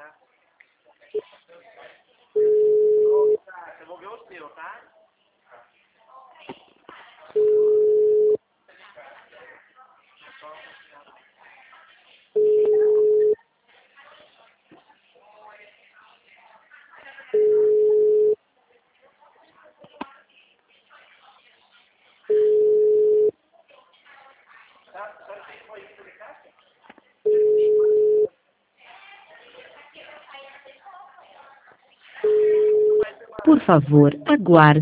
tá? Nossa, eu vou ver o seu, tá? Por favor, aguarde.